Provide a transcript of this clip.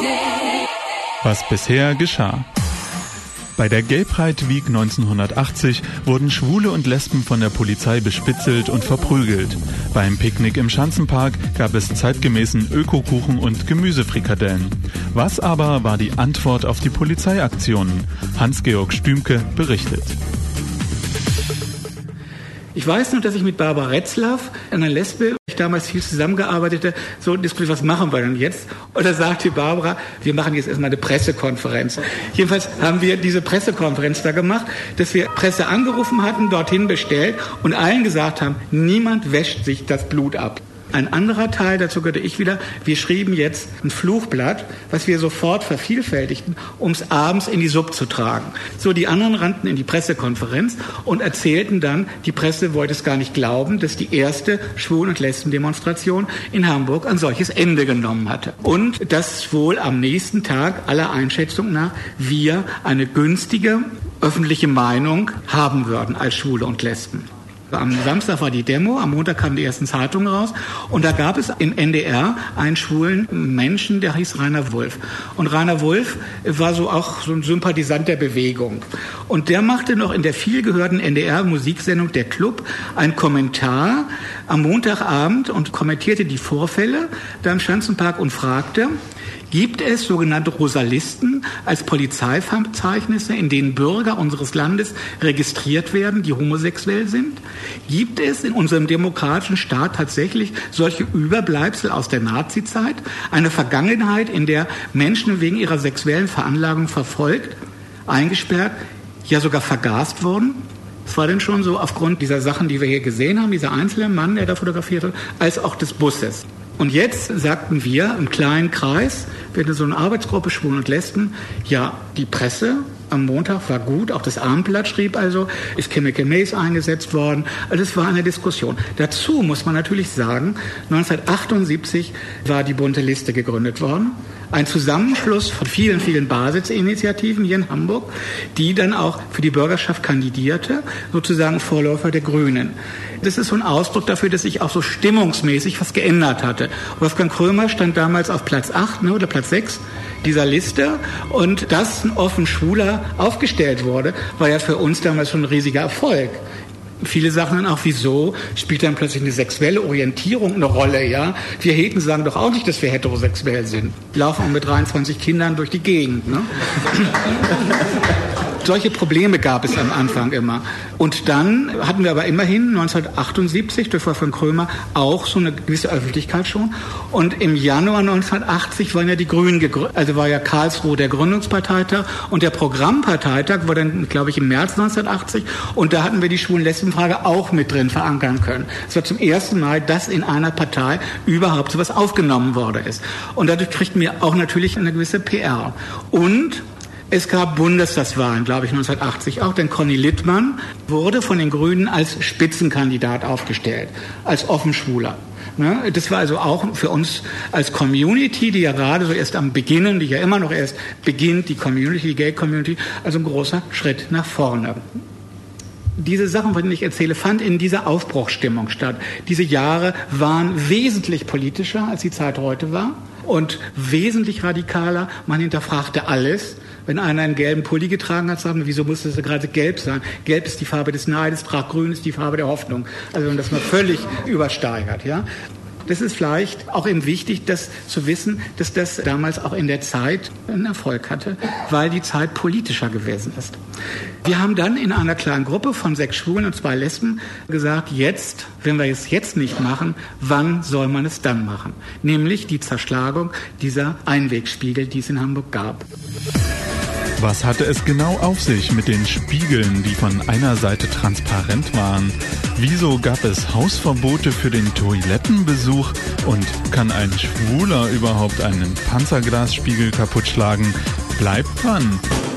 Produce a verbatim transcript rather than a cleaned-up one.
Was bisher geschah. Bei der Gay Pride Week neunzehnhundertachtzig wurden Schwule und Lesben von der Polizei bespitzelt und verprügelt. Beim Picknick im Schanzenpark gab es zeitgemäßen Ökokuchen und Gemüsefrikadellen. Was aber war die Antwort auf die Polizeiaktionen? Hans-Georg Stümke berichtet. Ich weiß noch, dass ich mit Barbara Retzlaff, einer Lesbe, ich damals viel zusammengearbeitet, so diskutiert, was machen wir denn jetzt? Und da sagte Barbara, wir machen jetzt erstmal eine Pressekonferenz. Jedenfalls haben wir diese Pressekonferenz da gemacht, dass wir Presse angerufen hatten, dorthin bestellt und allen gesagt haben, niemand wäscht sich das Blut ab. Ein anderer Teil, dazu gehörte ich wieder, wir schrieben jetzt ein Fluchblatt, was wir sofort vervielfältigten, um es abends in die Sub zu tragen. So, die anderen rannten in die Pressekonferenz und erzählten dann, die Presse wollte es gar nicht glauben, dass die erste Schwulen- und Lesben-Demonstration in Hamburg ein solches Ende genommen hatte. Und dass wohl am nächsten Tag, aller Einschätzung nach, wir eine günstige öffentliche Meinung haben würden als Schwule und Lesben. Am Samstag war die Demo, am Montag kamen die ersten Zeitungen raus und da gab es im N D R einen schwulen Menschen, der hieß Rainer Wulff. Und Rainer Wulff war so auch so ein Sympathisant der Bewegung. Und der machte noch in der vielgehörten N D R-Musiksendung Der Club einen Kommentar am Montagabend und kommentierte die Vorfälle da im Schanzenpark und fragte, gibt es sogenannte Rosalisten als Polizeiverzeichnisse, in denen Bürger unseres Landes registriert werden, die homosexuell sind? Gibt es in unserem demokratischen Staat tatsächlich solche Überbleibsel aus der Nazizeit? Eine Vergangenheit, in der Menschen wegen ihrer sexuellen Veranlagung verfolgt, eingesperrt, ja sogar vergast wurden? Es war denn schon so aufgrund dieser Sachen, die wir hier gesehen haben, dieser einzelne Mann, der da fotografiert hat, als auch des Busses. Und jetzt sagten wir im kleinen Kreis, wir hatten so eine Arbeitsgruppe Schwulen und Lesben, ja, die Presse am Montag war gut, auch das Abendblatt schrieb also, ist Chemical Mace eingesetzt worden, also es war eine Diskussion. Dazu muss man natürlich sagen, neunzehnhundertachtundsiebzig war die Bunte Liste gegründet worden, ein Zusammenschluss von vielen, vielen Basisinitiativen hier in Hamburg, die dann auch für die Bürgerschaft kandidierte, sozusagen Vorläufer der Grünen. Das ist so ein Ausdruck dafür, dass sich auch so stimmungsmäßig was geändert hatte. Wolfgang Krömer stand damals auf Platz acht ne, oder Platz sechs dieser Liste und dass ein offen Schwuler aufgestellt wurde, war ja für uns damals schon ein riesiger Erfolg. Viele sagen dann auch, wieso spielt dann plötzlich eine sexuelle Orientierung eine Rolle, ja? Wir Heten sagen doch auch nicht, dass wir heterosexuell sind. Laufen auch mit dreiundzwanzig Kindern durch die Gegend, ne? Solche Probleme gab es am Anfang immer. Und dann hatten wir aber immerhin neunzehnhundertachtundsiebzig durch Wolfgang Krömer auch so eine gewisse Öffentlichkeit schon. Und im Januar neunzehnhundertachtzig waren ja die Grünen gegründet, also war ja Karlsruhe der Gründungsparteitag und der Programmparteitag war dann, glaube ich, im März neunzehnhundertachtzig und da hatten wir die Schwulen-Lesben-Frage auch mit drin verankern können. Es war zum ersten Mal, dass in einer Partei überhaupt sowas aufgenommen worden ist. Und dadurch kriegten wir auch natürlich eine gewisse P R. Und es gab Bundestagswahlen, glaube ich, neunzehnhundertachtzig auch, denn Conny Littmann wurde von den Grünen als Spitzenkandidat aufgestellt, als Offenschwuler. Das war also auch für uns als Community, die ja gerade so erst am Beginnen, die ja immer noch erst beginnt, die Community, die Gay-Community, also ein großer Schritt nach vorne. Diese Sachen, von denen ich erzähle, fand in dieser Aufbruchsstimmung statt. Diese Jahre waren wesentlich politischer, als die Zeit heute war und wesentlich radikaler. Man hinterfragte alles. Wenn einer einen gelben Pulli getragen hat, sagen wir, wieso muss das gerade gelb sein? Gelb ist die Farbe des Neides, grün ist die Farbe der Hoffnung. Also das mal völlig übersteigert, ja. Das ist vielleicht auch eben wichtig, das zu wissen, dass das damals auch in der Zeit einen Erfolg hatte, weil die Zeit politischer gewesen ist. Wir haben dann in einer kleinen Gruppe von sechs Schwulen und zwei Lesben gesagt, jetzt, wenn wir es jetzt nicht machen, wann soll man es dann machen? Nämlich die Zerschlagung dieser Einwegspiegel, die es in Hamburg gab. Was hatte es genau auf sich mit den Spiegeln, die von einer Seite transparent waren? Wieso gab es Hausverbote für den Toilettenbesuch? Und kann ein Schwuler überhaupt einen Panzerglasspiegel kaputtschlagen? Bleibt dran!